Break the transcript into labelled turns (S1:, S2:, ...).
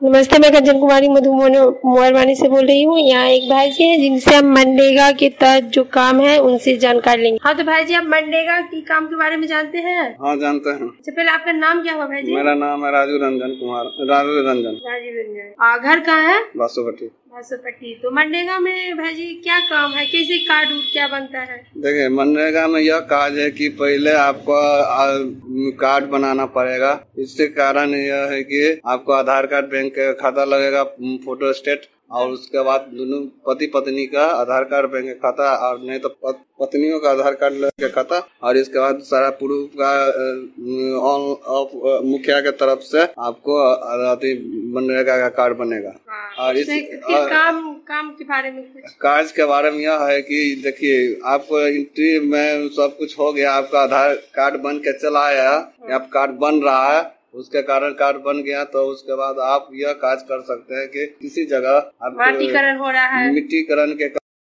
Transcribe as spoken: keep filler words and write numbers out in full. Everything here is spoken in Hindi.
S1: नमस्ते, मैं कंचन कुमारी मधु मोहरवानी से बोल रही हूँ। यहाँ एक भाई जी है जिनसे हम मनरेगा के तहत जो काम है उनसे जानकारी लेंगे। हाँ तो भाई जी, आप मनरेगा की काम के बारे में जानते हैं?
S2: हाँ जानते हैं।
S1: अच्छा, पहले आपका नाम क्या हुआ भाई जी?
S2: मेरा नाम है राजू रंजन कुमार राजू रंजन
S1: राजीव रंजन। घर कहाँ है?
S2: बासोपट्टी।
S1: बासोपट्टी। तो मनरेगा में भाई जी क्या काम है, कैसे कार्ड उड क्या बनता है?
S2: देखिए, मनरेगा में यह काज है कि पहले आपको कार्ड बनाना पड़ेगा। इसके कारण यह है कि आपको आधार कार्ड, बैंक का खाता लगेगा, फोटो स्टेट, और उसके बाद दोनों पति पत्नी का आधार कार्ड, बैंक का खाता, और नहीं तो पत्नियों का आधार कार्ड का खाता, और इसके बाद सारा प्रूफ का मुखिया के तरफ से आपको मनरेगा का कार्ड बनेगा। और इस
S1: फिर काम काम के बारे में कुछ
S2: काज के बारे में यह है कि देखिए, आपको एंट्री में सब कुछ हो गया, आपका आधार कार्ड बन के चला आया, आप कार्ड बन रहा है, उसके कारण कार्ड बन गया, तो उसके बाद आप यह काज कर सकते हैं कि किसी जगह
S1: माटीकरण हो रहा है,
S2: मिट्टीकरण के